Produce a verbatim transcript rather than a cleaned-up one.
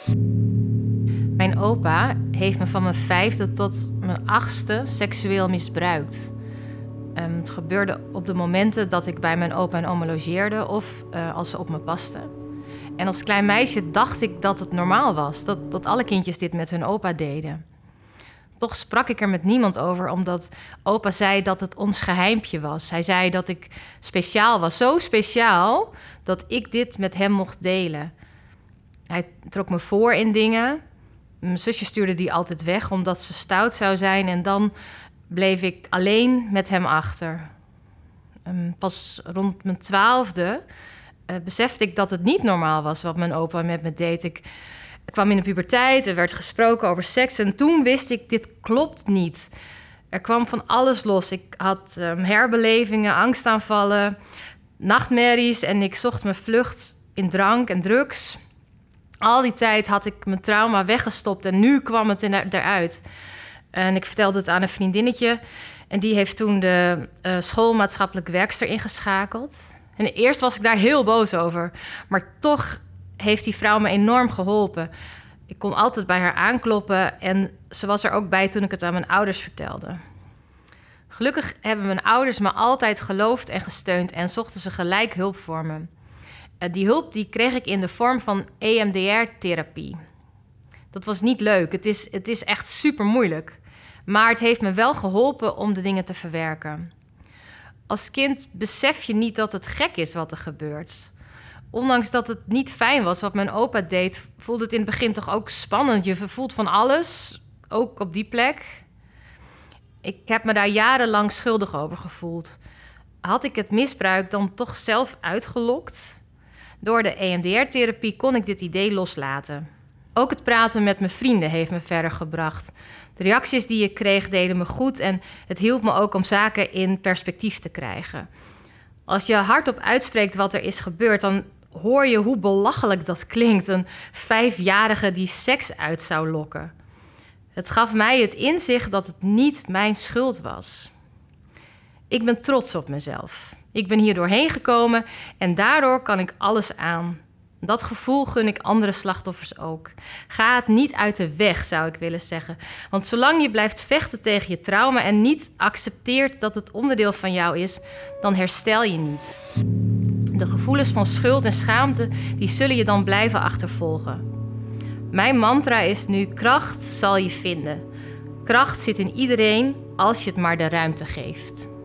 Mijn opa heeft me van mijn vijfde tot mijn achtste seksueel misbruikt. Um, het gebeurde op de momenten dat ik bij mijn opa en oma logeerde of uh, als ze op me pasten. En als klein meisje dacht ik dat het normaal was, dat, dat alle kindjes dit met hun opa deden. Toch sprak ik er met niemand over, omdat opa zei dat het ons geheimpje was. Hij zei dat ik speciaal was, zo speciaal dat ik dit met hem mocht delen. Hij trok me voor in dingen. Mijn zusje stuurde die altijd weg omdat ze stout zou zijn. En dan bleef ik alleen met hem achter. Um, pas rond mijn twaalfde uh, besefte ik dat het niet normaal was wat mijn opa met me deed. Ik kwam in de puberteit, er werd gesproken over seks. En toen wist ik, dit klopt niet. Er kwam van alles los. Ik had um, herbelevingen, angstaanvallen, nachtmerries. En ik zocht mijn vlucht in drank en drugs. Al die tijd had ik mijn trauma weggestopt en nu kwam het er, eruit. En ik vertelde het aan een vriendinnetje. En die heeft toen de uh, schoolmaatschappelijk werkster ingeschakeld. En eerst was ik daar heel boos over. Maar toch heeft die vrouw me enorm geholpen. Ik kon altijd bij haar aankloppen. En ze was er ook bij toen ik het aan mijn ouders vertelde. Gelukkig hebben mijn ouders me altijd geloofd en gesteund. En zochten ze gelijk hulp voor me. Uh, die hulp die kreeg ik in de vorm van E M D R-therapie. Dat was niet leuk. Het is, het is echt super moeilijk. Maar het heeft me wel geholpen om de dingen te verwerken. Als kind besef je niet dat het gek is wat er gebeurt. Ondanks dat het niet fijn was wat mijn opa deed, voelde het in het begin toch ook spannend. Je voelt van alles, ook op die plek. Ik heb me daar jarenlang schuldig over gevoeld. Had ik het misbruik dan toch zelf uitgelokt? Door de E M D R-therapie kon ik dit idee loslaten. Ook het praten met mijn vrienden heeft me verder gebracht. De reacties die ik kreeg deden me goed en het hielp me ook om zaken in perspectief te krijgen. Als je hardop uitspreekt wat er is gebeurd, dan hoor je hoe belachelijk dat klinkt. Een vijfjarige die seks uit zou lokken. Het gaf mij het inzicht dat het niet mijn schuld was. Ik ben trots op mezelf. Ik ben hier doorheen gekomen en daardoor kan ik alles aan. Dat gevoel gun ik andere slachtoffers ook. Ga het niet uit de weg, zou ik willen zeggen. Want zolang je blijft vechten tegen je trauma en niet accepteert dat het onderdeel van jou is, dan herstel je niet. De gevoelens van schuld en schaamte, die zullen je dan blijven achtervolgen. Mijn mantra is nu: kracht zal je vinden. Kracht zit in iedereen als je het maar de ruimte geeft.